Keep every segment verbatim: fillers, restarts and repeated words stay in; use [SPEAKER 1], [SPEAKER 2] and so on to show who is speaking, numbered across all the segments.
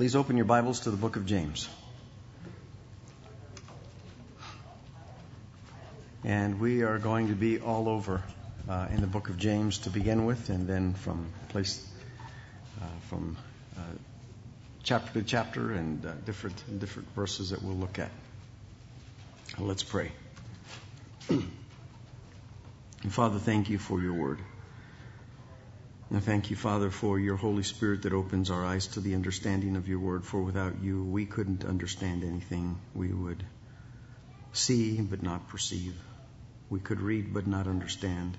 [SPEAKER 1] Please open your Bibles to the book of James. And we are going to be all over uh, in the book of James to begin with, and then from place uh, from uh, chapter to chapter and uh, different different verses that we'll look at. Let's pray. And Father, thank you for your word. And thank you, Father, for your Holy Spirit that opens our eyes to the understanding of your word. For without you, we couldn't understand anything. We would see but not perceive. We could read but not understand.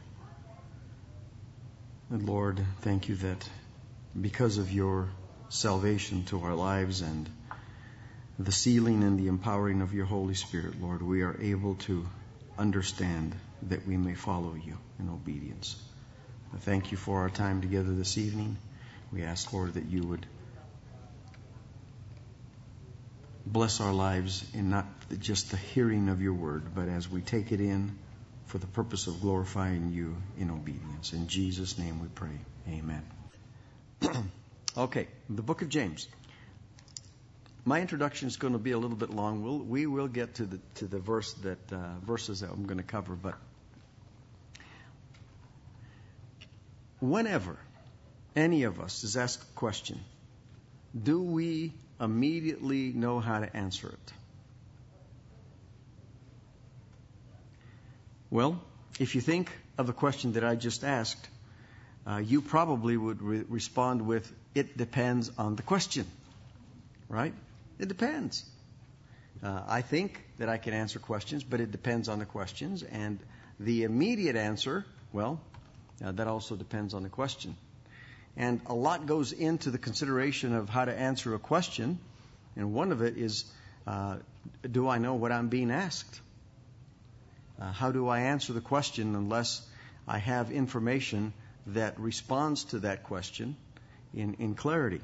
[SPEAKER 1] And Lord, thank you that because of your salvation to our lives and the sealing and the empowering of your Holy Spirit, Lord, we are able to understand that we may follow you in obedience. I thank you for our time together this evening. We ask, Lord, that you would bless our lives in not just the hearing of your word, but as we take it in for the purpose of glorifying you in obedience. In Jesus' name we pray. Amen. Okay, the book of James. My introduction is going to be a little bit long. We'll, we will get to the to the verse that uh, verses that I'm going to cover, but whenever any of us is asked a question, do we immediately know how to answer it? Well, if you think of the question that I just asked, uh, you probably would re- respond with, it depends on the question, right? It depends. Uh, I think that I can answer questions, but it depends on the questions. And the immediate answer, well, Uh, that also depends on the question. And a lot goes into the consideration of how to answer a question. And one of it is, uh, do I know what I'm being asked? Uh, how do I answer the question unless I have information that responds to that question in, in clarity?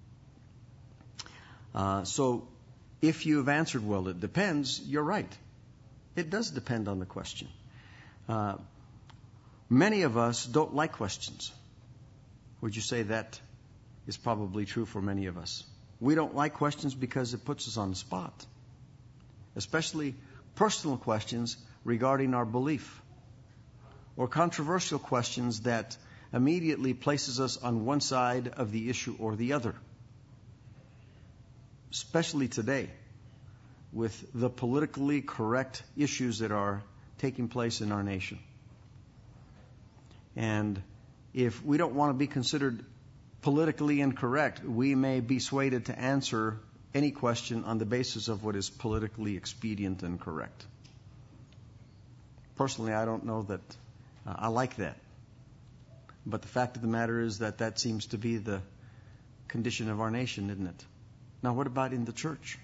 [SPEAKER 1] Uh, so if you've answered, well, it depends, you're right. It does depend on the question. Uh, Many of us don't like questions. Would you say that is probably true for many of us? We don't like questions because it puts us on the spot, especially personal questions regarding our belief or controversial questions that immediately places us on one side of the issue or the other, especially today with the politically correct issues that are taking place in our nation. And if we don't want to be considered politically incorrect, we may be swayed to answer any question on the basis of what is politically expedient and correct. Personally, I don't know that uh, I like that. But the fact of the matter is that that seems to be the condition of our nation, isn't it? Now, what about in the church?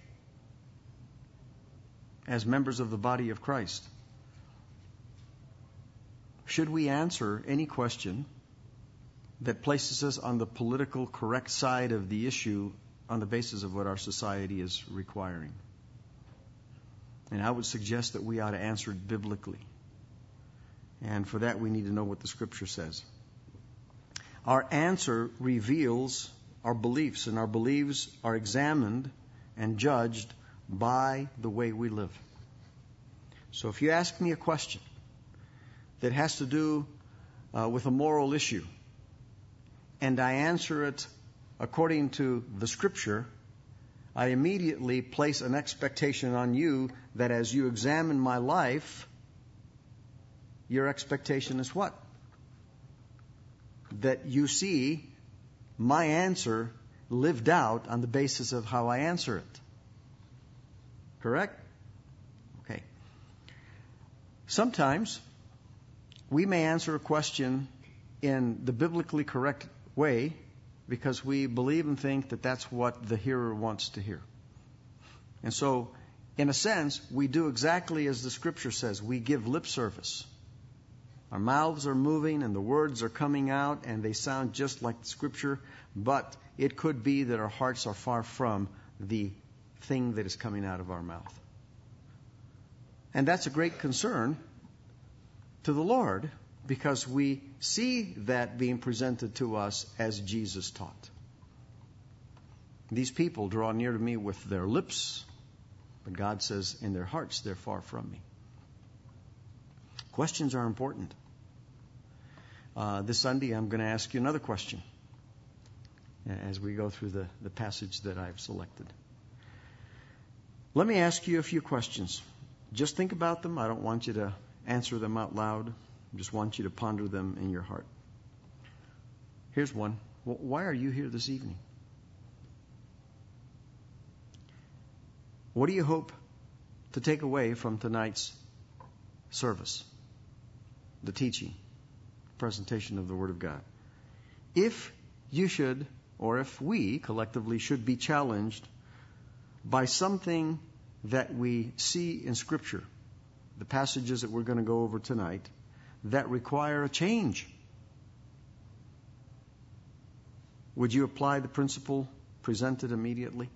[SPEAKER 1] As members of the body of Christ, should we answer any question that places us on the political correct side of the issue on the basis of what our society is requiring? And I would suggest that we ought to answer it biblically. And for that, we need to know what the Scripture says. Our answer reveals our beliefs, and our beliefs are examined and judged by the way we live. So if you ask me a question that has to do uh, with a moral issue, and I answer it according to the Scripture, I immediately place an expectation on you that as you examine my life, your expectation is what? That you see my answer lived out on the basis of how I answer it. Correct? Okay. Sometimes we may answer a question in the biblically correct way because we believe and think that that's what the hearer wants to hear. And so, in a sense, we do exactly as the Scripture says. We give lip service. Our mouths are moving and the words are coming out and they sound just like the Scripture, but it could be that our hearts are far from the thing that is coming out of our mouth. And that's a great concern to the Lord, because we see that being presented to us as Jesus taught. These people draw near to me with their lips, but God says in their hearts they're far from me. Questions are important. Uh, this Sunday I'm going to ask you another question as we go through the, the passage that I've selected. Let me ask you a few questions. Just think about them. I don't want you to answer them out loud. I just want you to ponder them in your heart. Here's one. Why are you here this evening? What do you hope to take away from tonight's service, the teaching, presentation of the Word of God? If you should, or if we collectively should be challenged by something that we see in Scripture, the passages that we're going to go over tonight, that require a change, would you apply the principle presented immediately?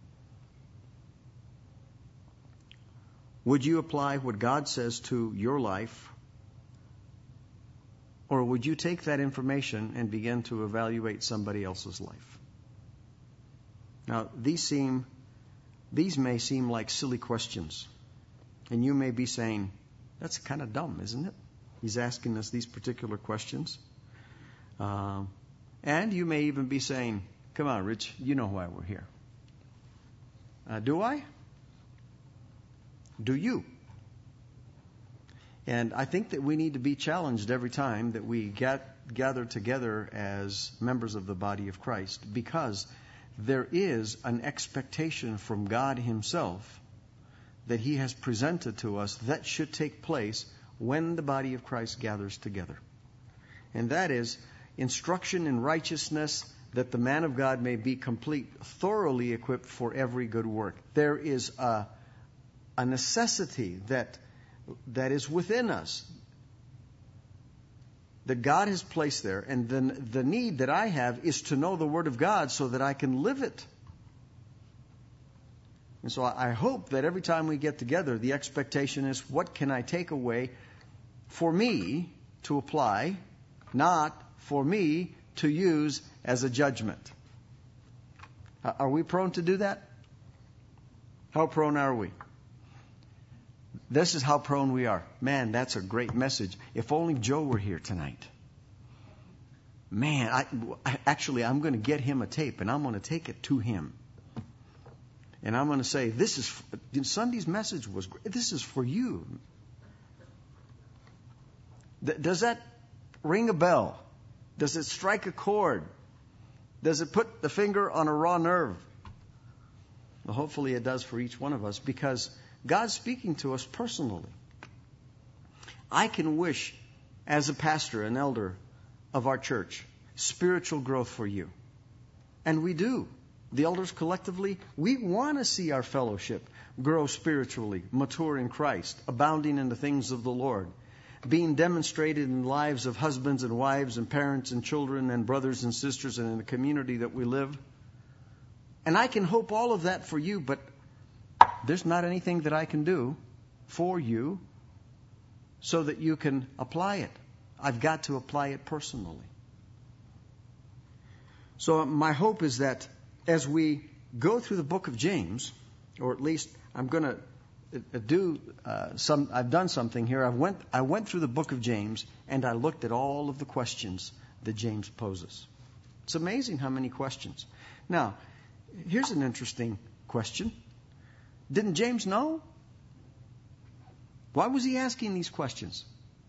[SPEAKER 1] Would you apply what God says to your life? Or would you take that information and begin to evaluate somebody else's life? Now, these seem, these may seem like silly questions. And you may be saying, that's kind of dumb, isn't it? He's asking us these particular questions. Uh, and you may even be saying, come on, Rich, you know why we're here. Uh, do I? Do you? And I think that we need to be challenged every time that we get, gather together as members of the body of Christ, because there is an expectation from God Himself that He has presented to us that should take place when the body of Christ gathers together. And that is instruction in righteousness, that the man of God may be complete, thoroughly equipped for every good work. There is a a necessity that that is within us, that God has placed there, and then the need that I have is to know the Word of God so that I can live it. And so I hope that every time we get together, the expectation is, what can I take away for me to apply, not for me to use as a judgment? Are we prone to do that? How prone are we? This is how prone we are. Man, that's a great message. If only Joe were here tonight. Man, I, actually, I'm going to get him a tape, and I'm going to take it to him. And I'm going to say, this is, Sunday's message was, this is for you. Does that ring a bell? Does it strike a chord? Does it put the finger on a raw nerve? Well, hopefully it does for each one of us, because God's speaking to us personally. I can wish, as a pastor, an elder of our church, spiritual growth for you. And we do. The elders collectively, we want to see our fellowship grow spiritually, mature in Christ, abounding in the things of the Lord, being demonstrated in the lives of husbands and wives and parents and children and brothers and sisters and in the community that we live. And I can hope all of that for you, but there's not anything that I can do for you so that you can apply it. I've got to apply it personally. So my hope is that as we go through the book of James, or at least I'm going to do uh, some, I've done something here. I went, I went through the book of James and I looked at all of the questions that James poses. It's amazing how many questions. Now, here's an interesting question. Didn't James know? Why was he asking these questions?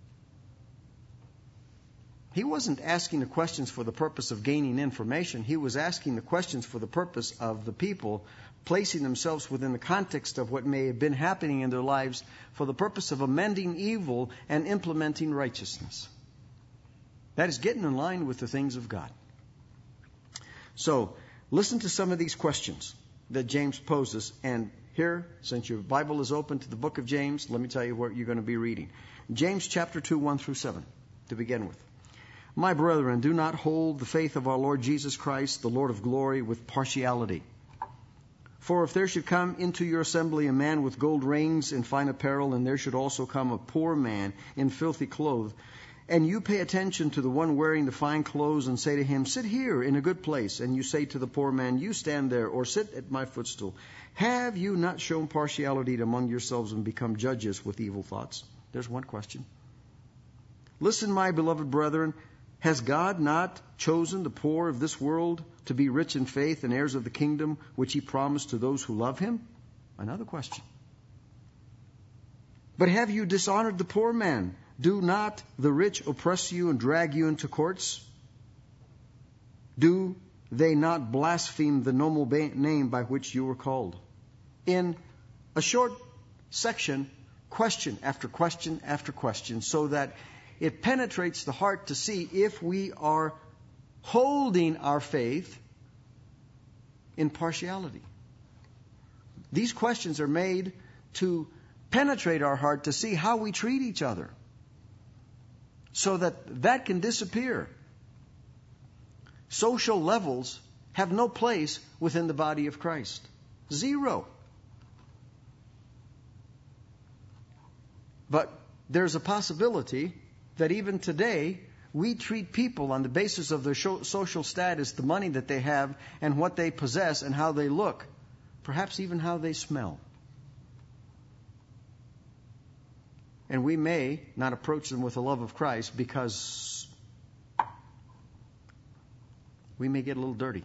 [SPEAKER 1] He wasn't asking the questions for the purpose of gaining information. He was asking the questions for the purpose of the people placing themselves within the context of what may have been happening in their lives for the purpose of amending evil and implementing righteousness. That is getting in line with the things of God. So, listen to some of these questions that James poses. And here, since your Bible is open to the book of James, let me tell you what you're going to be reading. James chapter two, one through seven, to begin with. My brethren, do not hold the faith of our Lord Jesus Christ, the Lord of glory, with partiality. For if there should come into your assembly a man with gold rings and fine apparel, and there should also come a poor man in filthy clothes, and you pay attention to the one wearing the fine clothes and say to him, sit here in a good place, and you say to the poor man, you stand there, or sit at my footstool, have you not shown partiality among yourselves and become judges with evil thoughts? There's one question. Listen, my beloved brethren, has God not chosen the poor of this world to be rich in faith and heirs of the kingdom which he promised to those who love him? Another question. But have you dishonored the poor man? Do not the rich oppress you and drag you into courts? Do they not blaspheme the noble name by which you were called? In a short section, question after question after question, so that it penetrates the heart to see if we are holding our faith in partiality. These questions are made to penetrate our heart to see how we treat each other, so that that can disappear. Social levels have no place within the body of Christ. Zero. But there's a possibility that even today we treat people on the basis of their social status, the money that they have, and what they possess, and how they look, perhaps even how they smell. And we may not approach them with the love of Christ because we may get a little dirty.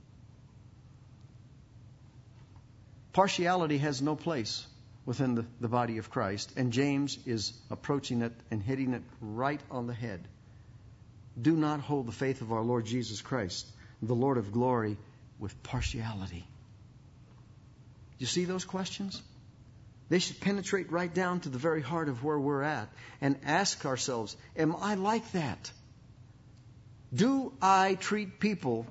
[SPEAKER 1] Partiality has no place within the, the body of Christ, and James is approaching it and hitting it right on the head. Do not hold the faith of our Lord Jesus Christ, the Lord of glory, with partiality. You see those questions? They should penetrate right down to the very heart of where we're at and ask ourselves, am I like that? Do I treat people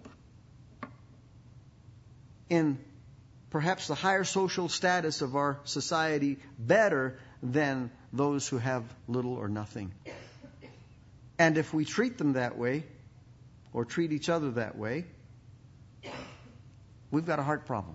[SPEAKER 1] in perhaps the higher social status of our society better than those who have little or nothing? And if we treat them that way, or treat each other that way, we've got a heart problem.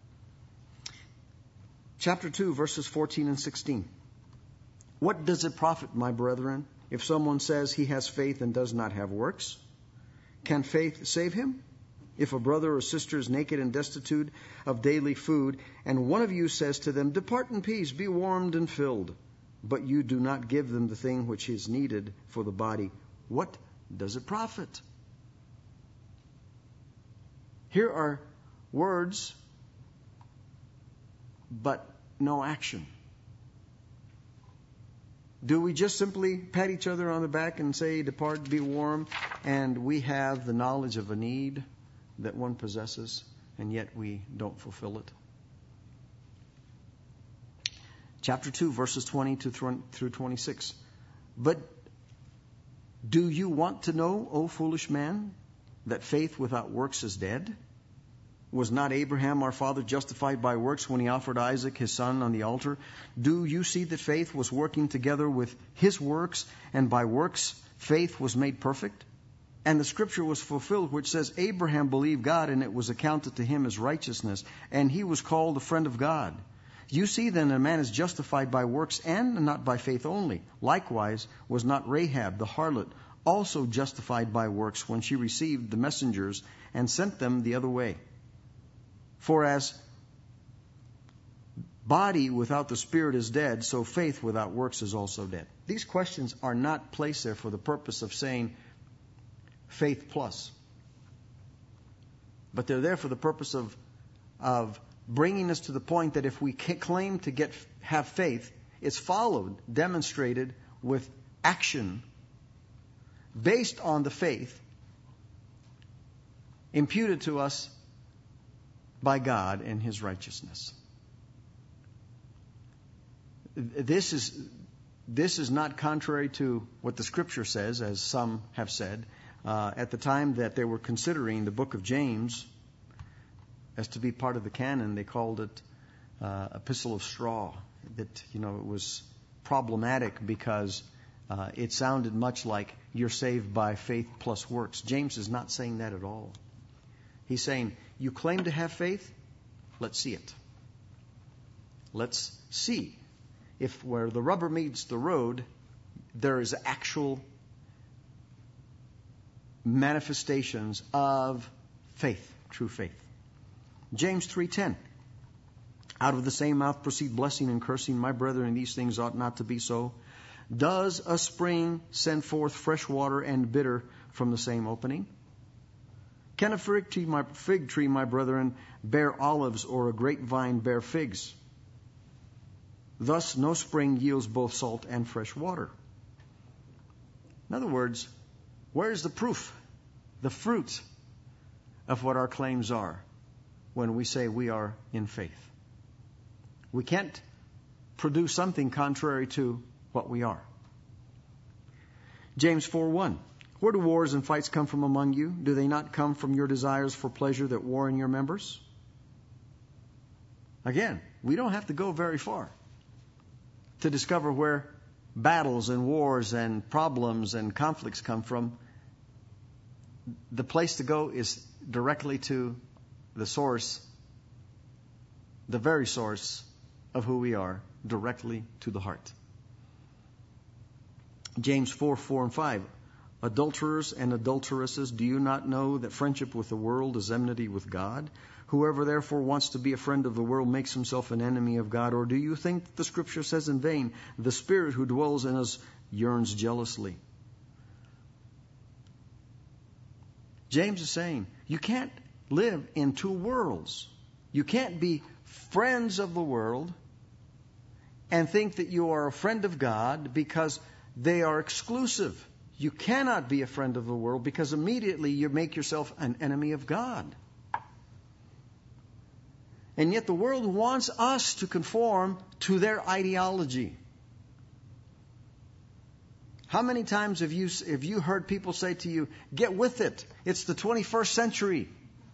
[SPEAKER 1] Chapter two, verses fourteen and sixteen. What does it profit, my brethren, if someone says he has faith and does not have works? Can faith save him? If a brother or sister is naked and destitute of daily food, and one of you says to them, depart in peace, be warmed and filled, but you do not give them the thing which is needed for the body, what does it profit? Here are words, but no action. Do we just simply pat each other on the back and say, depart, be warm, and we have the knowledge of a need that one possesses, and yet we don't fulfill it? Chapter two, verses twenty through twenty-six. But do you want to know, O foolish man, that faith without works is dead? Was not Abraham our father justified by works when he offered Isaac his son on the altar? Do you see that faith was working together with his works, and by works faith was made perfect? And the scripture was fulfilled which says, Abraham believed God, and it was accounted to him as righteousness, and he was called a friend of God. You see then a man is justified by works and not by faith only. Likewise was not Rahab the harlot also justified by works when she received the messengers and sent them the other way? For as body without the spirit is dead, so faith without works is also dead. These questions are not placed there for the purpose of saying faith plus, but they're there for the purpose of of bringing us to the point that if we claim to get have faith, it's followed, demonstrated with action based on the faith imputed to us by God and His righteousness. This is this is not contrary to what the Scripture says, as some have said. Uh, at the time that they were considering the book of James as to be part of the canon, they called it uh, Epistle of Straw. That, you know, it was problematic because uh, it sounded much like you're saved by faith plus works. James is not saying that at all. He's saying, you claim to have faith? Let's see it. Let's see if where the rubber meets the road, there is actual manifestations of faith, true faith. James three ten. Out of the same mouth proceed blessing and cursing. My brethren, these things ought not to be so. Does a spring send forth fresh water and bitter from the same opening? Can a fig tree, my, fig tree, my brethren, bear olives, or a grapevine bear figs? Thus no spring yields both salt and fresh water. In other words, where's the proof, the fruit of what our claims are when we say we are in faith? We can't produce something contrary to what we are. James four one. Where do wars and fights come from among you? Do they not come from your desires for pleasure that war in your members? Again, we don't have to go very far to discover where battles and wars and problems and conflicts come from. The place to go is directly to the source, the very source of who we are, directly to the heart. James four, four and five. Adulterers and adulteresses, do you not know that friendship with the world is enmity with God? Whoever therefore wants to be a friend of the world makes himself an enemy of God. Or do you think that the Scripture says in vain, the Spirit who dwells in us yearns jealously? James is saying, you can't live in two worlds. You can't be friends of the world and think that you are a friend of God, because they are exclusive. You cannot be a friend of the world, because immediately you make yourself an enemy of God. And yet the world wants us to conform to their ideology. How many times have you, have you heard people say to you, get with it, it's the twenty-first century.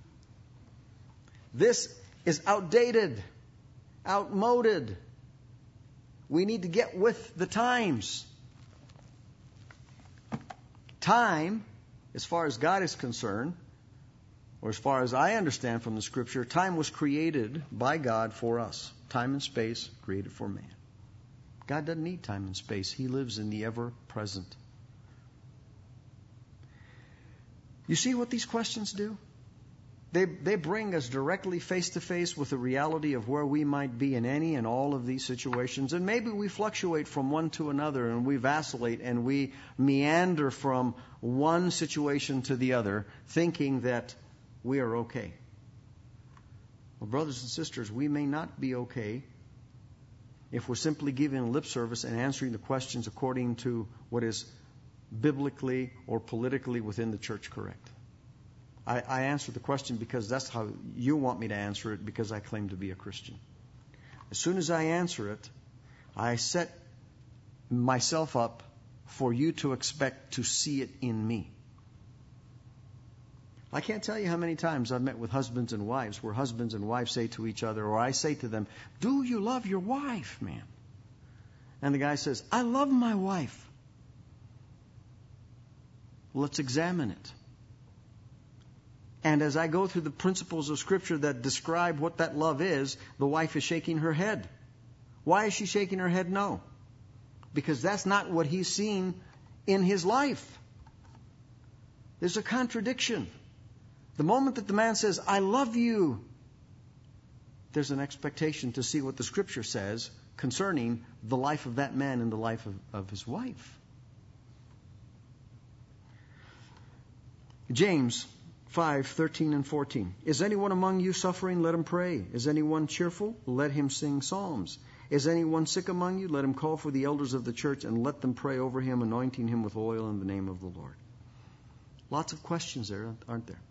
[SPEAKER 1] This is outdated, outmoded. We need to get with the times. Time, as far as God is concerned, or as far as I understand from the Scripture, time was created by God for us. Time and space created for man. God doesn't need time and space. He lives in the ever-present. You see what these questions do? They, they bring us directly face to face with the reality of where we might be in any and all of these situations. And maybe we fluctuate from one to another, and we vacillate, and we meander from one situation to the other, thinking that we are okay. Well, brothers and sisters, we may not be okay if we're simply giving lip service and answering the questions according to what is biblically or politically within the church correct. I, I answer the question because that's how you want me to answer it, because I claim to be a Christian. As soon as I answer it, I set myself up for you to expect to see it in me. I can't tell you how many times I've met with husbands and wives where husbands and wives say to each other, or I say to them, do you love your wife, man? And the guy says, I love my wife. Let's examine it. And as I go through the principles of Scripture that describe what that love is, the wife is shaking her head. Why is she shaking her head? No. Because that's not what he's seen in his life. There's a contradiction. The moment that the man says, I love you, there's an expectation to see what the Scripture says concerning the life of that man and the life of, of his wife. James five, thirteen and fourteen. Is anyone among you suffering? Let him pray. Is anyone cheerful? Let him sing psalms. Is anyone sick among you? Let him call for the elders of the church and let them pray over him, anointing him with oil in the name of the Lord. Lots of questions there, aren't there?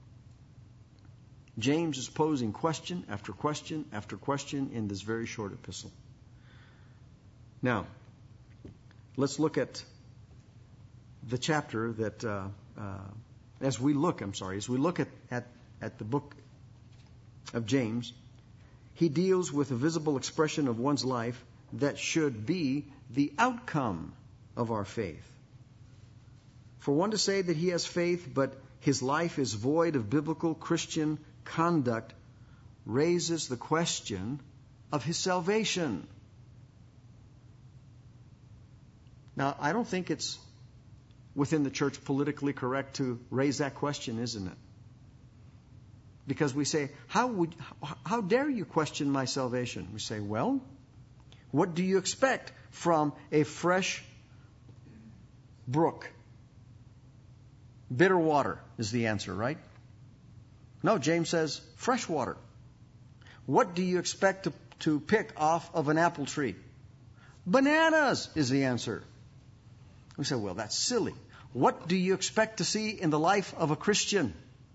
[SPEAKER 1] James is posing question after question after question in this very short epistle. Now, let's look at the chapter that, uh, uh, as we look, I'm sorry, as we look at, at, at the book of James, he deals with a visible expression of one's life that should be the outcome of our faith. For one to say that he has faith, but his life is void of biblical Christian conduct, raises the question of his salvation. Now, I don't think it's within the church politically correct to raise that question, isn't it? Because we say, how would, how dare you question my salvation? We say, well, what do you expect from a fresh brook? Bitter water is the answer, right? No, James says fresh water. What do you expect to, to pick off of an apple tree? Bananas is the answer. We say, well, that's silly. What do you expect to see in the life of a Christian?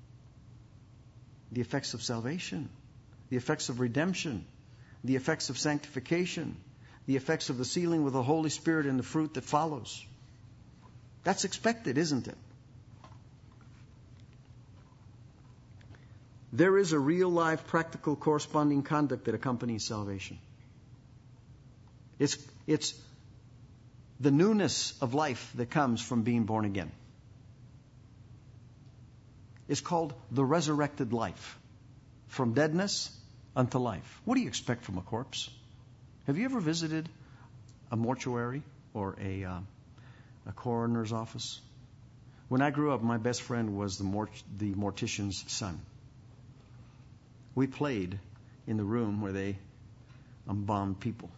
[SPEAKER 1] The effects of salvation, the effects of redemption, the effects of sanctification, the effects of the sealing with the Holy Spirit and the fruit that follows. That's expected, isn't it? There is a real life, practical, corresponding conduct that accompanies salvation. It's, it's the newness of life that comes from being born again. It's called the resurrected life. From deadness unto life. What do you expect from a corpse? Have you ever visited a mortuary or a, uh, a coroner's office? When I grew up, my best friend was the, mort- the mortician's son. We played in the room where they embalmed people.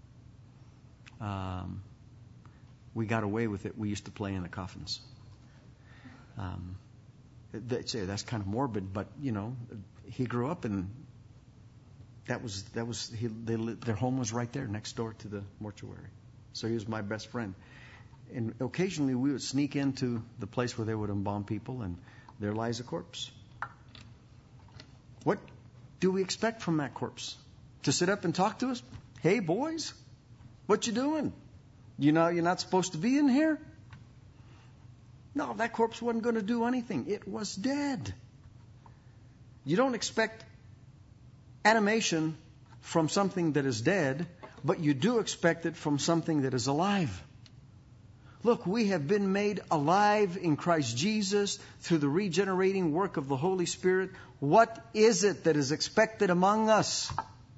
[SPEAKER 1] Um, we got away with it. We used to play in the coffins. Um, they'd say that's kind of morbid, but you know, he grew up and that was that was he, they, their home was right there next door to the mortuary. So he was my best friend. And occasionally we would sneak into the place where they would embalm people, and there lies a corpse. What do we expect from that corpse? To sit up and talk to us? Hey, boys, what you doing? You know you're not supposed to be in here? No, that corpse wasn't going to do anything. It was dead. You don't expect animation from something that is dead, but you do expect it from something that is alive. Look, we have been made alive in Christ Jesus through the regenerating work of the Holy Spirit. What is it that is expected among us?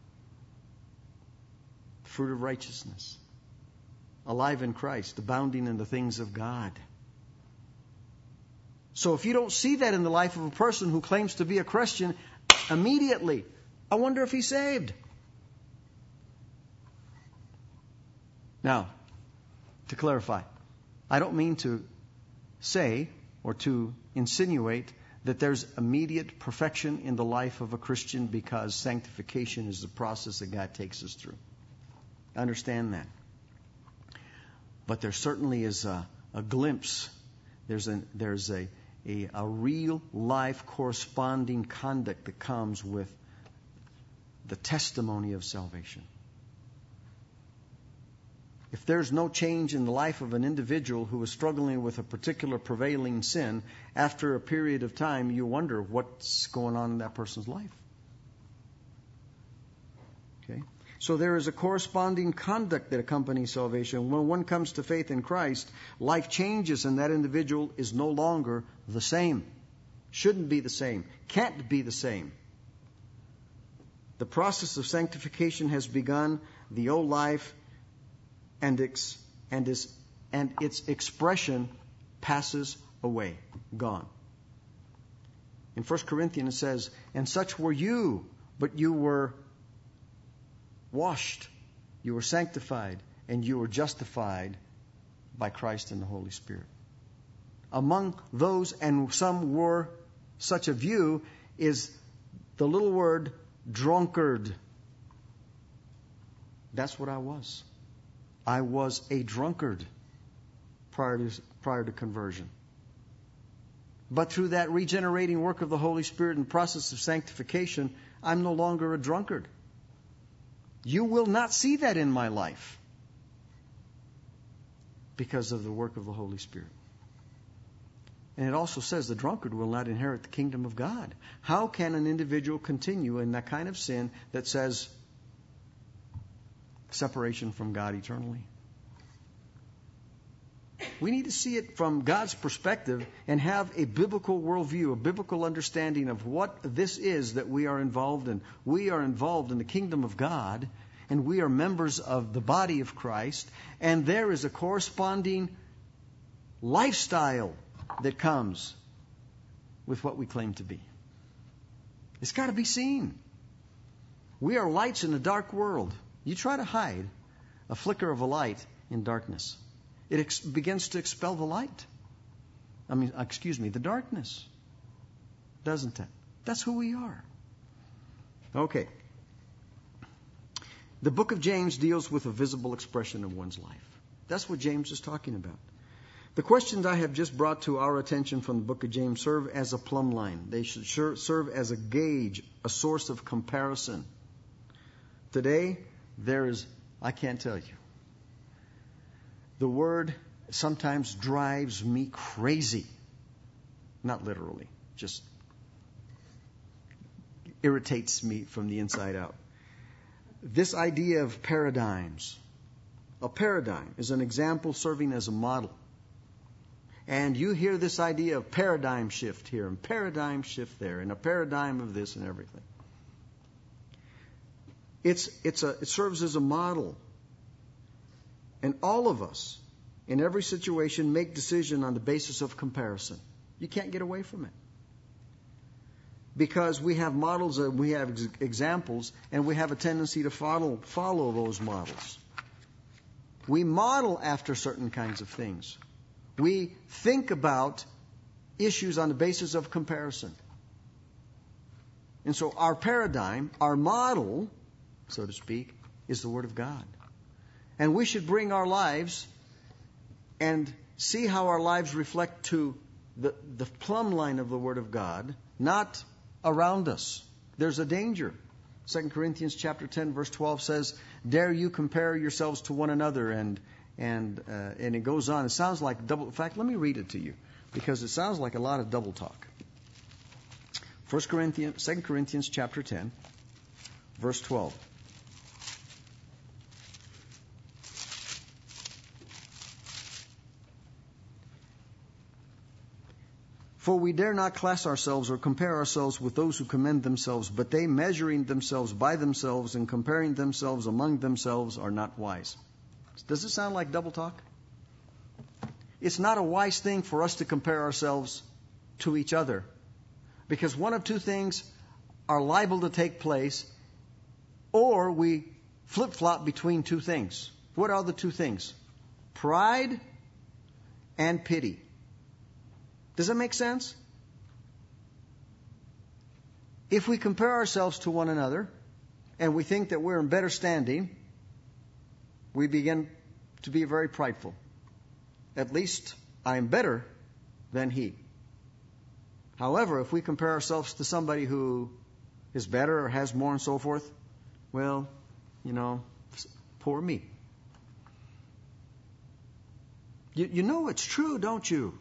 [SPEAKER 1] Fruit of righteousness. Alive in Christ, abounding in the things of God. So if you don't see that in the life of a person who claims to be a Christian, immediately, I wonder if he's saved. Now, to clarify, I don't mean to say or to insinuate that there's immediate perfection in the life of a Christian because sanctification is the process that God takes us through. I understand that. But there certainly is a, a glimpse. There's a, there's a, a, a real life corresponding conduct that comes with the testimony of salvation. If there's no change in the life of an individual who is struggling with a particular prevailing sin, after a period of time, you wonder what's going on in that person's life. Okay? So there is a corresponding conduct that accompanies salvation. When one comes to faith in Christ, life changes and that individual is no longer the same. Shouldn't be the same. Can't be the same. The process of sanctification has begun. The old life and its, and its, and its expression passes away, gone. In First Corinthians it says, and such were you, but you were washed, you were sanctified, and you were justified by Christ and the Holy Spirit. Among those, and some were such of you, is the little word drunkard. That's what I was. I was a drunkard prior to, prior to conversion. But through that regenerating work of the Holy Spirit and process of sanctification, I'm no longer a drunkard. You will not see that in my life because of the work of the Holy Spirit. And it also says the drunkard will not inherit the kingdom of God. How can an individual continue in that kind of sin that says separation from God eternally? We need to see it from God's perspective and have a biblical worldview, a biblical understanding of what this is that we are involved in. We are involved in the kingdom of God, and we are members of the body of Christ, and there is a corresponding lifestyle that comes with what we claim to be. It's got to be seen. We are lights in a dark world. You try to hide a flicker of a light in darkness, it ex- begins to expel the light. I mean, excuse me, the darkness. Doesn't it? That's who we are. Okay. The book of James deals with a visible expression of one's life. That's what James is talking about. The questions I have just brought to our attention from the book of James serve as a plumb line. They should serve as a gauge, a source of comparison. Today, there is, I can't tell you. The word sometimes drives me crazy. Not literally, just irritates me from the inside out. This idea of paradigms. A paradigm is an example serving as a model. And you hear this idea of paradigm shift here and paradigm shift there and a paradigm of this and everything. It's, it's a, it serves as a model. And all of us, in every situation, make decision on the basis of comparison. You can't get away from it. Because we have models, and we have ex- examples, and we have a tendency to follow, follow those models. We model after certain kinds of things. We think about issues on the basis of comparison. And so our paradigm, our model, so to speak, is the Word of God. And we should bring our lives and see how our lives reflect to the, the plumb line of the Word of God, not around us. There's a danger. Second Corinthians chapter ten, verse twelve says, "Dare you compare yourselves to one another?" And and uh, and it goes on. It sounds like double. In fact, let me read it to you because it sounds like a lot of double talk. First Corinthians, Second Corinthians chapter ten, verse twelve. For we dare not class ourselves or compare ourselves with those who commend themselves, but they, measuring themselves by themselves and comparing themselves among themselves, are not wise. Does it sound like double talk? It's not a wise thing for us to compare ourselves to each other, because one of two things are liable to take place, or we flip-flop between two things. What are the two things? Pride and pity. Does that make sense? If we compare ourselves to one another and we think that we're in better standing, we begin to be very prideful. At least I am better than he. However, if we compare ourselves to somebody who is better or has more and so forth, well, you know, poor me. You, you know it's true, don't you?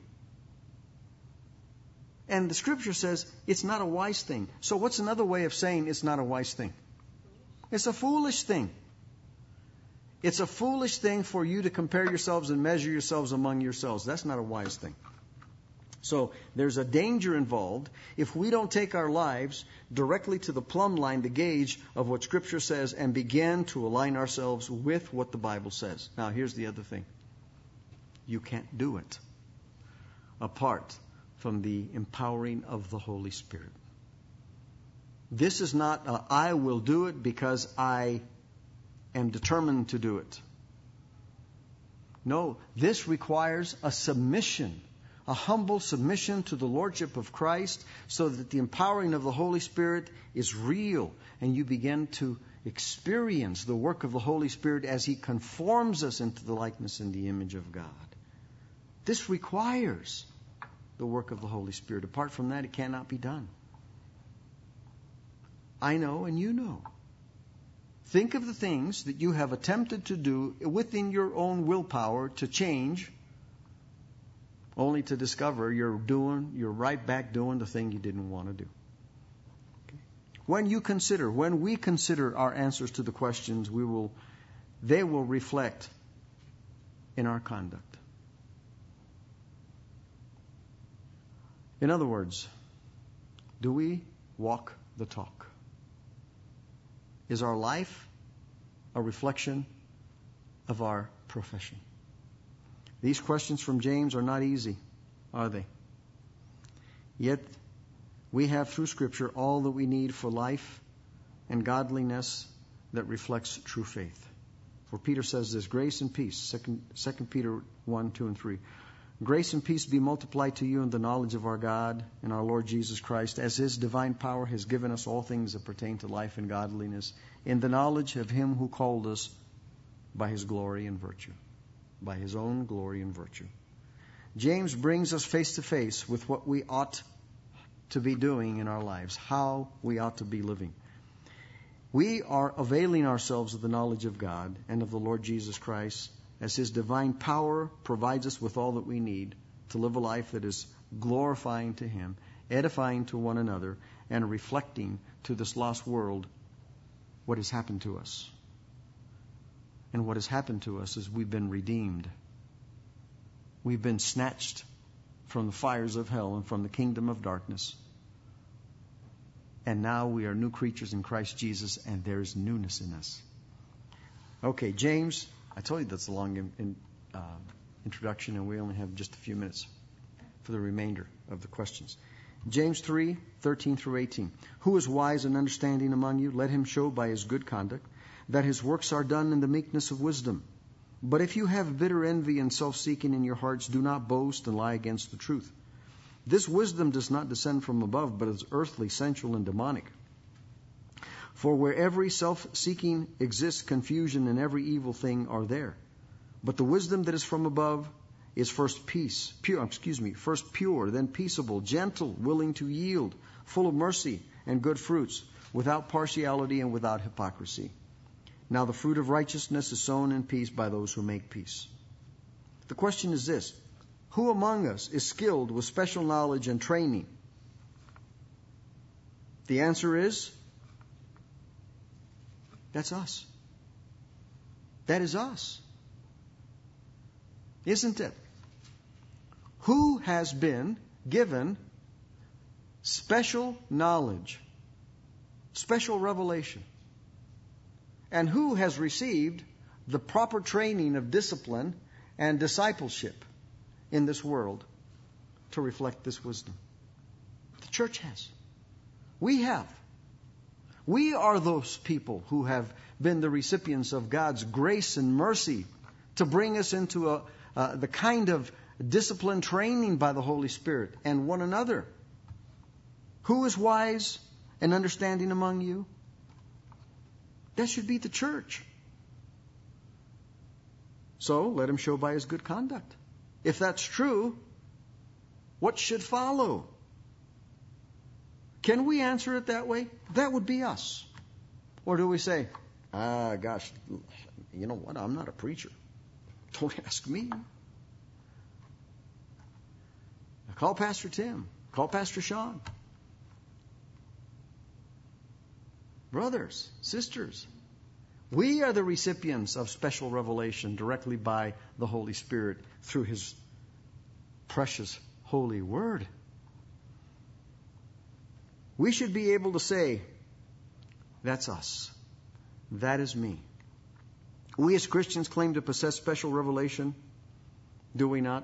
[SPEAKER 1] And the Scripture says it's not a wise thing. So what's another way of saying it's not a wise thing? It's a foolish thing. It's a foolish thing for you to compare yourselves and measure yourselves among yourselves. That's not a wise thing. So there's a danger involved if we don't take our lives directly to the plumb line, the gauge of what Scripture says, and begin to align ourselves with what the Bible says. Now here's the other thing. You can't do it apart from the empowering of the Holy Spirit. This is not a, I will do it because I am determined to do it. No, this requires a submission, a humble submission to the Lordship of Christ, so that the empowering of the Holy Spirit is real and you begin to experience the work of the Holy Spirit as He conforms us into the likeness and the image of God. This requires the work of the Holy Spirit. Apart from that, it cannot be done. I know and you know. Think of the things that you have attempted to do within your own willpower to change, only to discover you're doing, you're right back doing the thing you didn't want to do. Okay. When you consider, when we consider our answers to the questions, we will, they will reflect in our conduct. In other words, do we walk the talk? Is our life a reflection of our profession? These questions from James are not easy, are they? Yet, we have through Scripture all that we need for life and godliness that reflects true faith. For Peter says this, grace and peace, Second Peter one, two, and three. Grace and peace be multiplied to you in the knowledge of our God and our Lord Jesus Christ, as His divine power has given us all things that pertain to life and godliness, in the knowledge of Him who called us by His glory and virtue. By His own glory and virtue. James brings us face to face with what we ought to be doing in our lives, how we ought to be living. We are availing ourselves of the knowledge of God and of the Lord Jesus Christ, as His divine power provides us with all that we need to live a life that is glorifying to Him, edifying to one another, and reflecting to this lost world what has happened to us. And what has happened to us is we've been redeemed. We've been snatched from the fires of hell and from the kingdom of darkness. And now we are new creatures in Christ Jesus, and there's newness in us. Okay, James, I told you that's a long in, in, uh, introduction, and we only have just a few minutes for the remainder of the questions. James three, thirteen through eighteen. Who is wise and understanding among you? Let him show by his good conduct that his works are done in the meekness of wisdom. But if you have bitter envy and self-seeking in your hearts, do not boast and lie against the truth. This wisdom does not descend from above, but is earthly, sensual, and demonic. For where every self-seeking exists, confusion and every evil thing are there. But the wisdom that is from above is first peace, pure, excuse me, first pure, then peaceable, gentle, willing to yield, full of mercy and good fruits, without partiality and without hypocrisy. Now the fruit of righteousness is sown in peace by those who make peace. The question is this: who among us is skilled with special knowledge and training? The answer is, that's us. That is us. Isn't it? Who has been given special knowledge, special revelation? And who has received the proper training of discipline and discipleship in this world to reflect this wisdom? The church has. We have. We are those people who have been the recipients of God's grace and mercy to bring us into a, uh, the kind of discipline training by the Holy Spirit and one another. Who is wise and understanding among you? That should be the church. So let him show by his good conduct. If that's true, what should follow? Can we answer it that way? That would be us. Or do we say, ah, gosh, you know what? I'm not a preacher. Don't ask me. Call Pastor Tim. Call Pastor Sean. Brothers, sisters, we are the recipients of special revelation directly by the Holy Spirit through His precious holy word. We should be able to say, that's us. That is me. We as Christians claim to possess special revelation, do we not?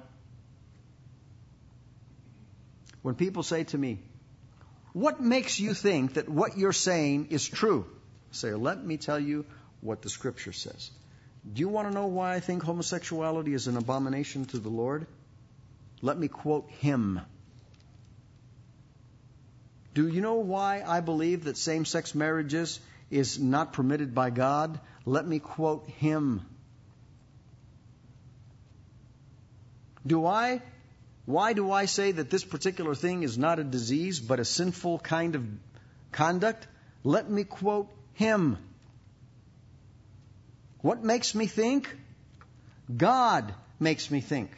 [SPEAKER 1] When people say to me, what makes you think that what you're saying is true? I say, let me tell you what the Scripture says. Do you want to know why I think homosexuality is an abomination to the Lord? Let me quote Him. Do you know why I believe that same-sex marriages is not permitted by God? Let me quote Him. Do I Why do I say that this particular thing is not a disease, but a sinful kind of conduct? Let me quote Him. What makes me think? God makes me think.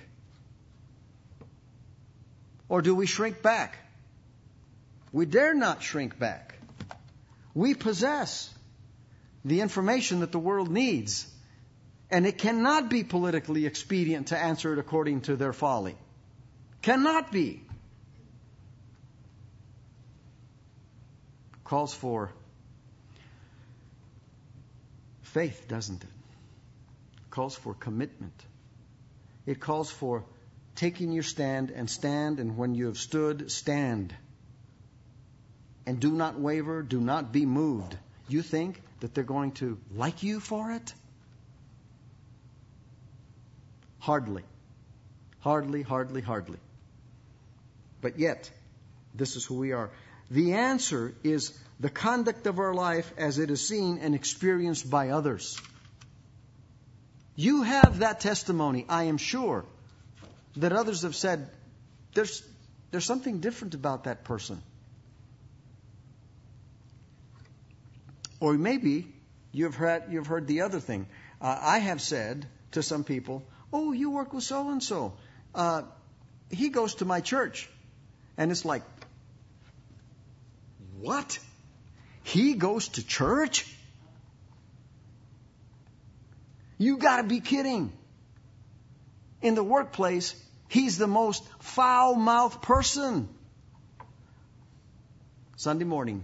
[SPEAKER 1] Or do we shrink back? We dare not shrink back. We possess the information that the world needs, and it cannot be politically expedient to answer it according to their folly. Cannot be. Calls for faith, doesn't it? Calls for commitment. It calls for taking your stand and stand, and when you have stood, stand. And do not waver, do not be moved. You think that they're going to like you for it? Hardly. Hardly, hardly, hardly. But yet, this is who we are. The answer is the conduct of our life as it is seen and experienced by others. You have that testimony, I am sure, that others have said, there's, there's something different about that person. Or maybe you've heard, you've heard the other thing. Uh, I have said to some people, oh, you work with so-and-so. Uh, he goes to my church. And it's like, what? He goes to church? You got to be kidding. In the workplace, he's the most foul-mouthed person. Sunday morning.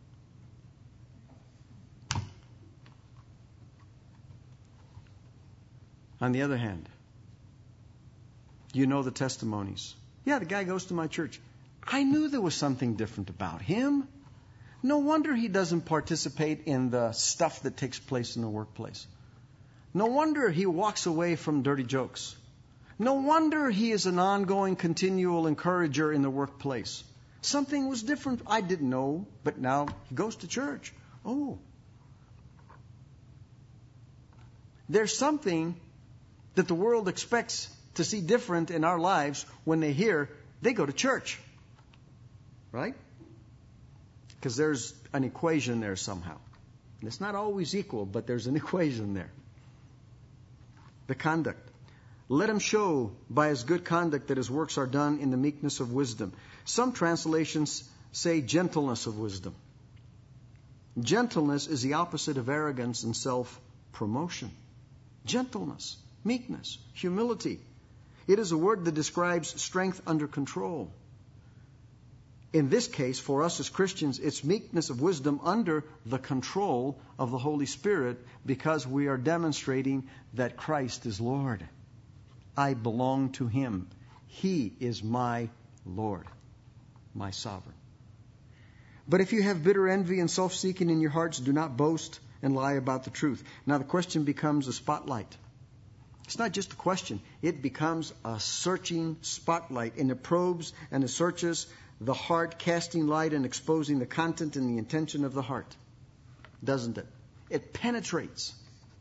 [SPEAKER 1] On the other hand, you know the testimonies. Yeah, the guy goes to my church. I knew there was something different about him. No wonder he doesn't participate in the stuff that takes place in the workplace. No wonder he walks away from dirty jokes. No wonder he is an ongoing, continual encourager in the workplace. Something was different. I didn't know, but now he goes to church. Oh. There's something that the world expects to see different in our lives when they hear they go to church. Right? Because there's an equation there somehow. And it's not always equal, but there's an equation there. The conduct. Let him show by his good conduct that his works are done in the meekness of wisdom. Some translations say gentleness of wisdom. Gentleness is the opposite of arrogance and self-promotion. Gentleness, meekness, humility. It is a word that describes strength under control. In this case, for us as Christians, it's meekness of wisdom under the control of the Holy Spirit, because we are demonstrating that Christ is Lord. I belong to Him. He is my Lord, my sovereign. But if you have bitter envy and self-seeking in your hearts, do not boast and lie about the truth. Now the question becomes a spotlight. It's not just a question. It becomes a searching spotlight, and it probes and it searches the heart, casting light and exposing the content and the intention of the heart. Doesn't it? It penetrates.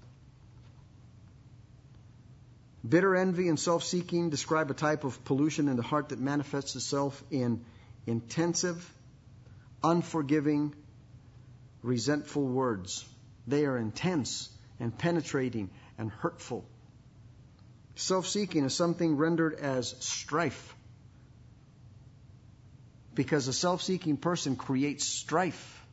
[SPEAKER 1] Bitter envy and self-seeking describe a type of pollution in the heart that manifests itself in intensive, unforgiving, resentful words. They are intense and penetrating and hurtful. Self-seeking is something rendered as strife, because a self-seeking person creates strife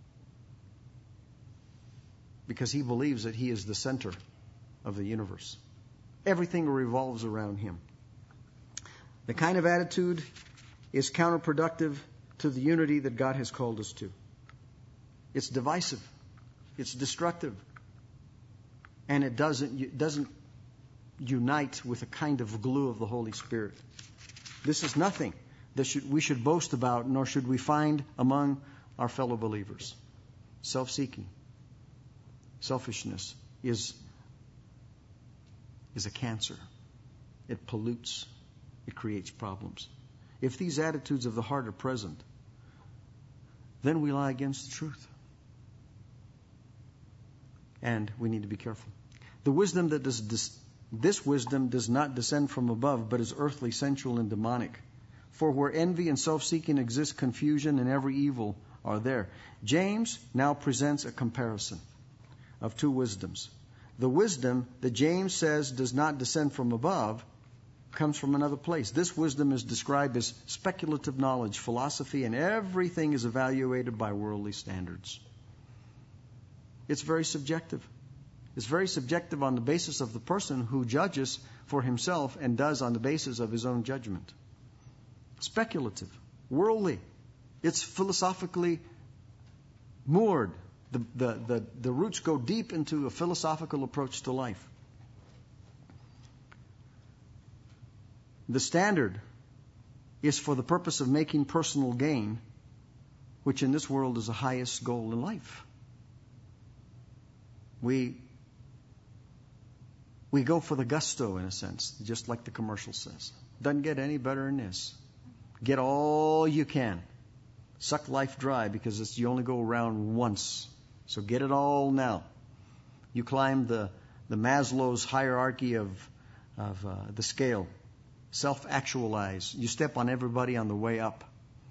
[SPEAKER 1] because he believes that he is the center of the universe. Everything revolves around him. The kind of attitude is counterproductive to the unity that God has called us to. It's divisive. It's destructive. And it doesn't, it doesn't unite with a kind of glue of the Holy Spirit. This is nothing that should, we should boast about, nor should we find among our fellow believers. Self-seeking, selfishness is, is a cancer. It pollutes. It creates problems. If these attitudes of the heart are present, then we lie against the truth. And we need to be careful. The wisdom that does this, this wisdom does not descend from above, but is earthly, sensual, and demonic. For where envy and self-seeking exist, confusion and every evil are there. James now presents a comparison of two wisdoms. The wisdom that James says does not descend from above comes from another place. This wisdom is described as speculative knowledge, philosophy, and everything is evaluated by worldly standards. It's very subjective. It's very subjective on the basis of the person who judges for himself and does on the basis of his own judgment. Speculative, worldly. It's philosophically moored. The, the, the, the roots go deep into a philosophical approach to life. the standard is for the purpose of making personal gain, which in this world is the highest goal in life. We we go for the gusto, in a sense, just like the commercial says. Doesn't get any better than this. Get all you can. Suck life dry, because it's, you only go around once. So get it all now. You climb the, the Maslow's hierarchy of, of uh, the scale. Self-actualize. You step on everybody on the way up.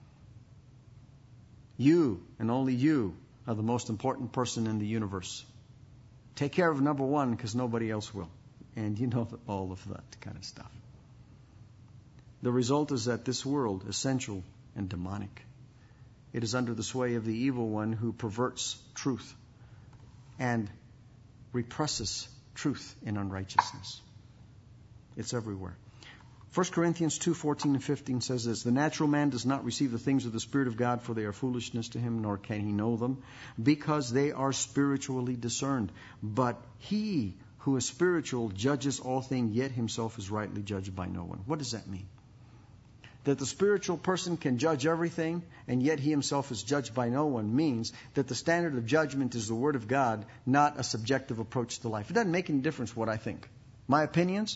[SPEAKER 1] You, and only you, are the most important person in the universe. Take care of number one, because nobody else will. And you know all of that kind of stuff. The result is that this world is sensual and demonic. It is under the sway of the evil one who perverts truth and represses truth in unrighteousness. It's everywhere. First Corinthians two fourteen and fifteen says this: the natural man does not receive the things of the Spirit of God, for they are foolishness to him, nor can he know them, because they are spiritually discerned. But he who is spiritual judges all things, yet himself is rightly judged by no one. What does that mean? That the spiritual person can judge everything, and yet he himself is judged by no one, means that the standard of judgment is the Word of God, not a subjective approach to life. It doesn't make any difference what I think. My opinions?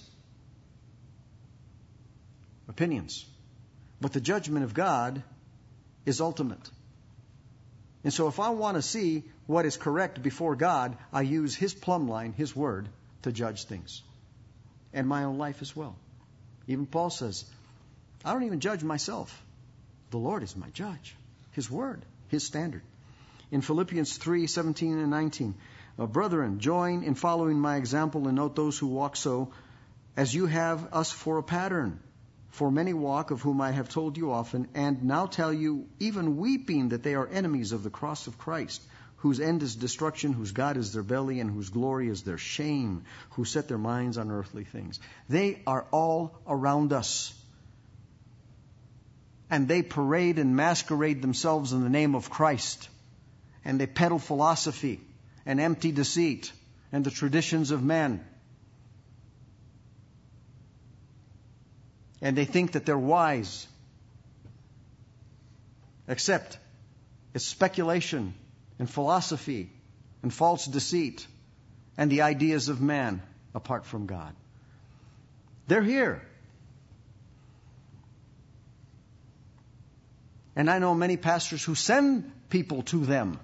[SPEAKER 1] Opinions. But the judgment of God is ultimate. And so if I want to see what is correct before God, I use His plumb line, His Word, to judge things. And my own life as well. Even Paul says, I don't even judge myself. The Lord is my judge. His Word, His standard. In Philippians three seventeen and nineteen, brethren, join in following my example and note those who walk so, as you have us for a pattern. For many walk, of whom I have told you often, and now tell you, even weeping, that they are enemies of the cross of Christ, whose end is destruction, whose God is their belly, and whose glory is their shame, who set their minds on earthly things. They are all around us. And they parade and masquerade themselves in the name of Christ. And they peddle philosophy and empty deceit and the traditions of men. And they think that they're wise. Except it's speculation and philosophy and false deceit and the ideas of man apart from God. They're here. And I know many pastors who send people to them.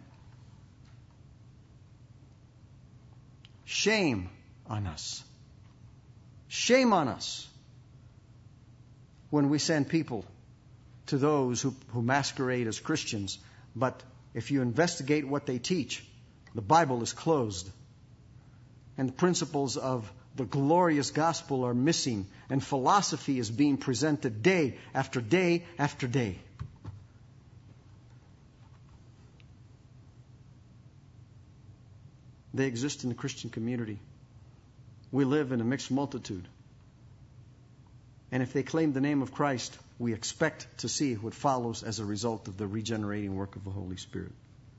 [SPEAKER 1] Shame on us. Shame on us when we send people to those who, who masquerade as Christians. But if you investigate what they teach, the Bible is closed. And the principles of the glorious gospel are missing. And philosophy is being presented day after day after day. They exist in the Christian community. We live in a mixed multitude. And if they claim the name of Christ, we expect to see what follows as a result of the regenerating work of the Holy Spirit.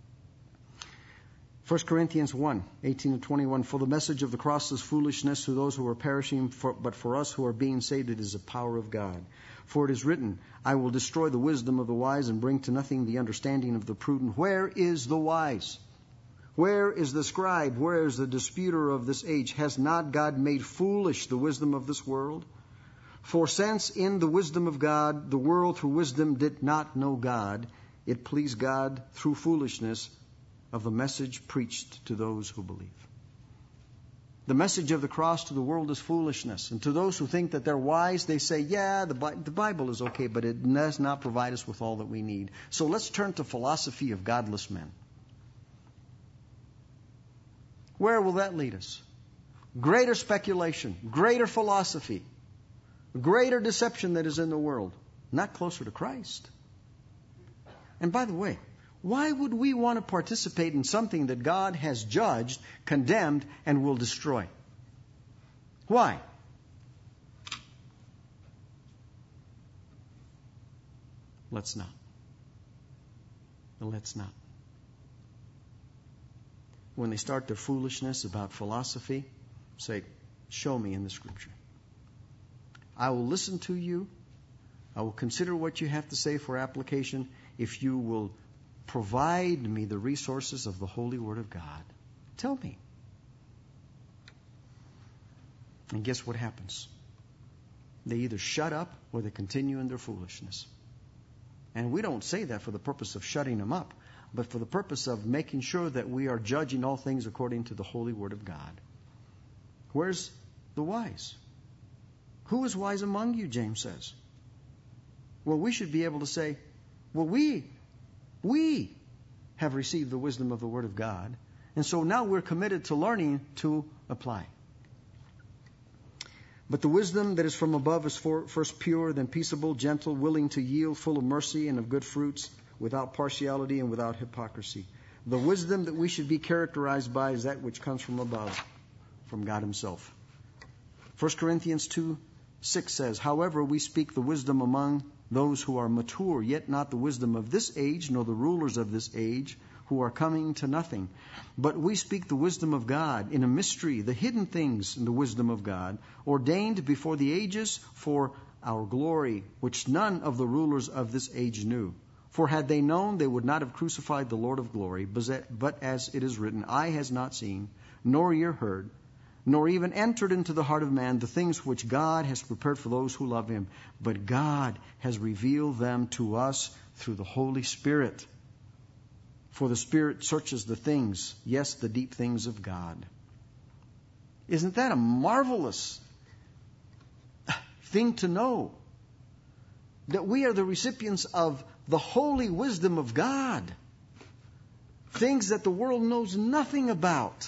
[SPEAKER 1] First Corinthians one, eighteen to twenty-one, for the message of the cross is foolishness to those who are perishing, for, but for us who are being saved it is the power of God. For it is written, I will destroy the wisdom of the wise and bring to nothing the understanding of the prudent. Where is the wise? Where is the scribe? Where is the disputer of this age? Has not God made foolish the wisdom of this world? For since in the wisdom of God, the world through wisdom did not know God, it pleased God through foolishness of the message preached to those who believe. The message of the cross to the world is foolishness. And to those who think that they're wise, they say, yeah, the, Bi- the Bible is okay, but it does not provide us with all that we need. So let's turn to philosophy of godless men. Where will that lead us? Greater speculation, greater philosophy, greater deception that is in the world, not closer to Christ. And by the way, why would we want to participate in something that God has judged, condemned, and will destroy? Why? Let's not. Let's not. When they start their foolishness about philosophy, say, show me in the Scripture. I will listen to you. I will consider what you have to say for application if you will provide me the resources of the Holy Word of God. Tell me. And guess what happens? They either shut up or they continue in their foolishness. And we don't say that for the purpose of shutting them up, but for the purpose of making sure that we are judging all things according to the Holy Word of God. Where's the wise? Who is wise among you, James says? Well, we should be able to say, well, we, we have received the wisdom of the Word of God, and so now we're committed to learning to apply. But the wisdom that is from above is for, first pure, then peaceable, gentle, willing to yield, full of mercy and of good fruits, without partiality and without hypocrisy. The wisdom that we should be characterized by is that which comes from above, from God Himself. First Corinthians two six says, however, we speak the wisdom among those who are mature, yet not the wisdom of this age, nor the rulers of this age, who are coming to nothing. But we speak the wisdom of God in a mystery, the hidden things in the wisdom of God, ordained before the ages for our glory, which none of the rulers of this age knew. For had they known, they would not have crucified the Lord of glory. But as it is written, eye has not seen, nor ear heard, nor even entered into the heart of man the things which God has prepared for those who love Him. But God has revealed them to us through the Holy Spirit. For the Spirit searches the things, yes, the deep things of God. Isn't that a marvelous thing to know? That we are the recipients of the holy wisdom of God. Things that the world knows nothing about.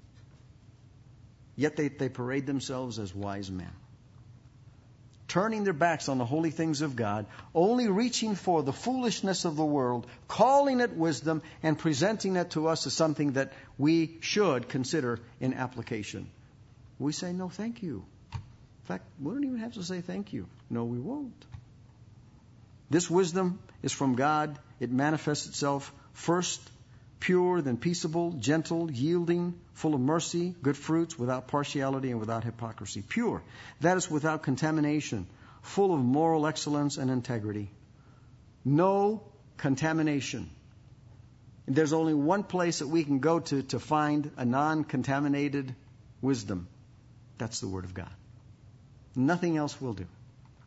[SPEAKER 1] Yet they, they parade themselves as wise men. Turning their backs on the holy things of God, only reaching for the foolishness of the world, calling it wisdom, and presenting it to us as something that we should consider in application. We say, no, thank you. In fact, we don't even have to say thank you. No, we won't. This wisdom is from God. It manifests itself first pure, then peaceable, gentle, yielding, full of mercy, good fruits, without partiality and without hypocrisy. Pure, that is without contamination, full of moral excellence and integrity. No contamination. There's only one place that we can go to to find a non-contaminated wisdom. That's the Word of God. Nothing else will do.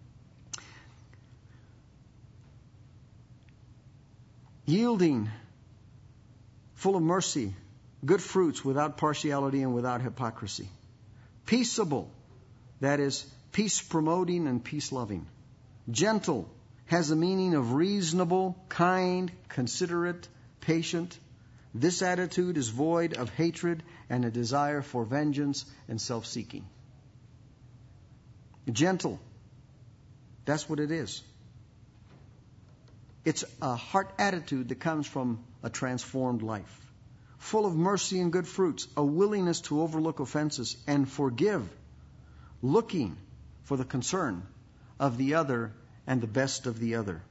[SPEAKER 1] Yielding, full of mercy, good fruits, without partiality and without hypocrisy. Peaceable, that is, peace-promoting and peace-loving. Gentle, has the meaning of reasonable, kind, considerate, patient. This attitude is void of hatred and a desire for vengeance and self-seeking. Gentle, that's what it is. It's a heart attitude that comes from a transformed life. Full of mercy and good fruits, a willingness to overlook offenses and forgive, looking for the concern of the other and the best of the other.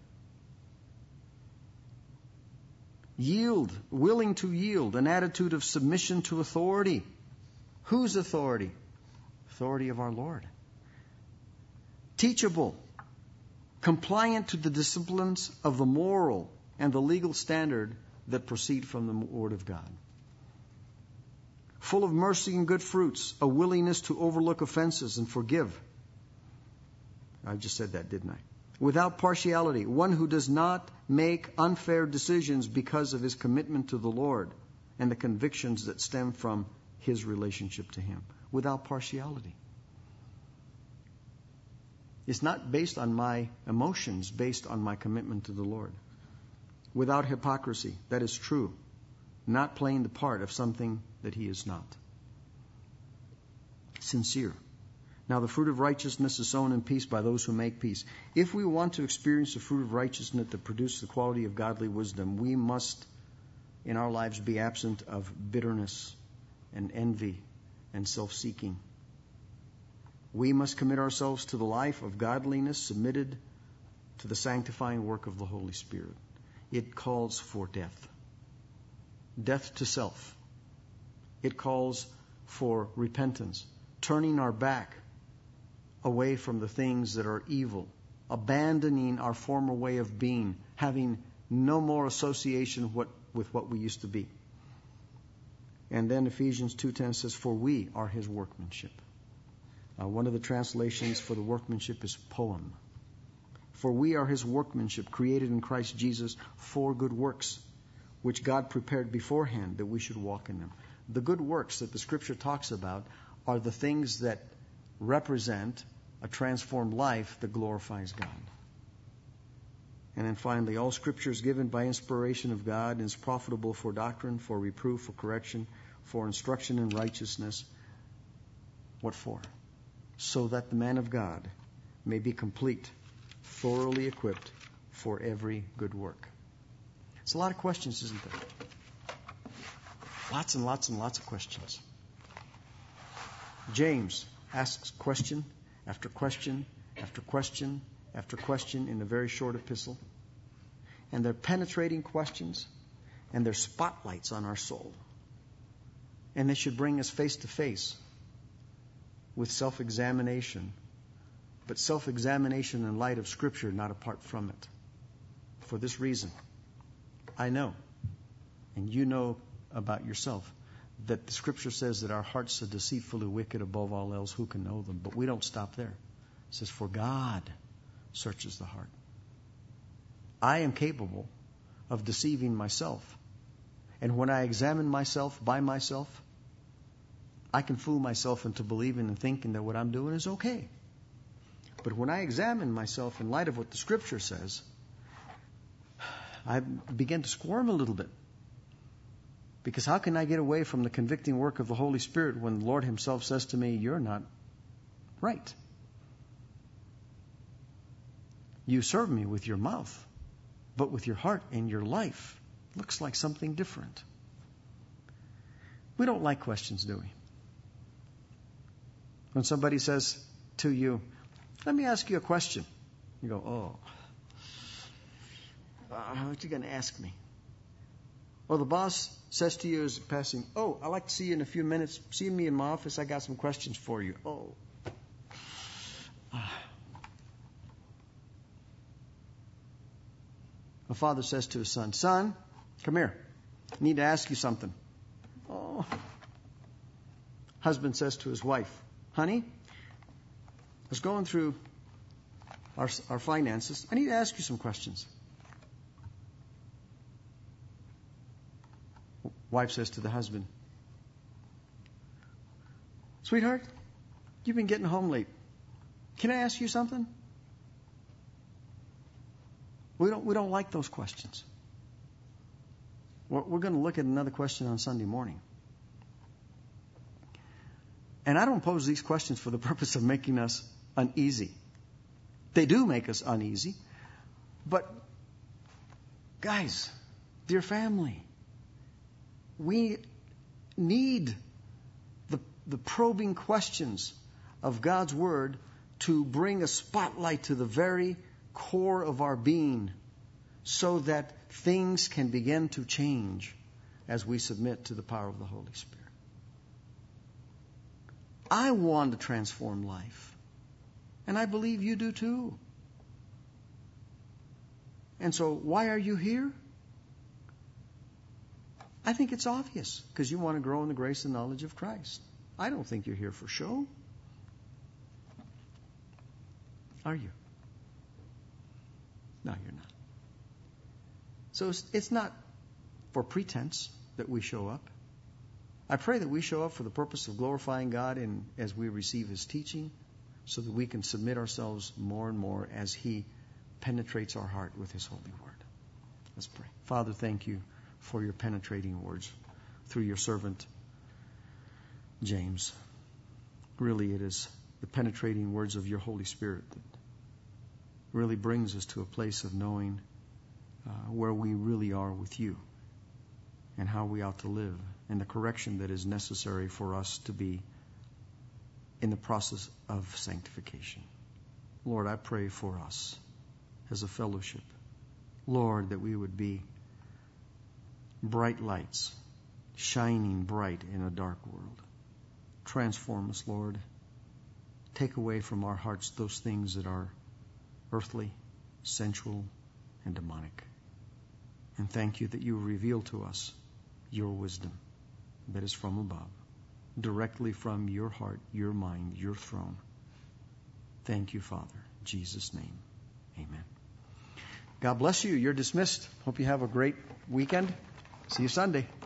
[SPEAKER 1] Yield, willing to yield, an attitude of submission to authority. Whose authority? Authority of our Lord. Teachable, compliant to the disciplines of the moral and the legal standard that proceed from the Word of God. Full of mercy and good fruits, a willingness to overlook offenses and forgive. I just said that, didn't I? Without partiality, one who does not make unfair decisions because of his commitment to the Lord and the convictions that stem from his relationship to Him. Without partiality. It's not based on my emotions, based on my commitment to the Lord. Without hypocrisy, that is true. Not playing the part of something that he is not. Sincere. Now the fruit of righteousness is sown in peace by those who make peace. If we want to experience the fruit of righteousness that produces the quality of godly wisdom, we must in our lives be absent of bitterness and envy and self-seeking. We must commit ourselves to the life of godliness submitted to the sanctifying work of the Holy Spirit. It calls for death. Death to self. It calls for repentance, turning our back away from the things that are evil, abandoning our former way of being, having no more association what, with what we used to be. And then Ephesians two ten says, for we are his workmanship. Uh, one of the translations for the workmanship is poem. For we are his workmanship, created in Christ Jesus for good works, which God prepared beforehand that we should walk in them. The good works that the Scripture talks about are the things that represent a transformed life that glorifies God. And then finally, all Scripture is given by inspiration of God and is profitable for doctrine, for reproof, for correction, for instruction in righteousness. What for? So that the man of God may be complete, thoroughly equipped for every good work. It's a lot of questions, isn't there? Lots and lots and lots of questions. James asks question after question after question after question in a very short epistle. And they're penetrating questions, and they're spotlights on our soul. And they should bring us face to face with self-examination, but self-examination in light of Scripture, not apart from it. For this reason, I know, and you know about yourself, that the Scripture says that our hearts are deceitfully wicked above all else. Who can know them? But we don't stop there. It says, for God searches the heart. I am capable of deceiving myself. And when I examine myself by myself, I can fool myself into believing and thinking that what I'm doing is okay. But when I examine myself in light of what the Scripture says, I begin to squirm a little bit. Because how can I get away from the convicting work of the Holy Spirit when the Lord himself says to me, you're not right? You serve me with your mouth, but with your heart and your life looks like something different. We don't like questions, do we? When somebody says to you, let me ask you a question. You go, oh, uh, what are you going to ask me? Well, the boss says to you as passing, oh, I'd like to see you in a few minutes. See me in my office. I got some questions for you. Oh. A father says to his son, son, come here. I need to ask you something. Oh. Husband says to his wife, honey, I was going through our, our finances. I need to ask you some questions. Wife says to the husband, sweetheart, you've been getting home late. Can I ask you something? We don't, we don't like those questions. We're, we're going to look at another question on Sunday morning. And I don't pose these questions for the purpose of making us uneasy. They do make us uneasy. But, guys, dear family, we need the, the probing questions of God's Word to bring a spotlight to the very core of our being so that things can begin to change as we submit to the power of the Holy Spirit. I want a transformed life, and I believe you do too. And so why are you here? I think it's obvious, because you want to grow in the grace and knowledge of Christ. I don't think you're here for show. Are you? No, you're not. So it's, it's not for pretense that we show up. I pray that we show up for the purpose of glorifying God in, as we receive His teaching, so that we can submit ourselves more and more as He penetrates our heart with His holy word. Let's pray. Father, thank you for your penetrating words through your servant, James. Really, it is the penetrating words of your Holy Spirit that really brings us to a place of knowing uh, where we really are with you and how we ought to live and the correction that is necessary for us to be in the process of sanctification. Lord, I pray for us as a fellowship. Lord, that we would be bright lights, shining bright in a dark world. Transform us, Lord. take away from our hearts those things that are earthly, sensual, and demonic. And thank you that you reveal to us your wisdom that is from above, directly from your heart, your mind, your throne. Thank you, Father. In Jesus' name, amen. God bless you. You're dismissed. Hope you have a great weekend. See you Sunday.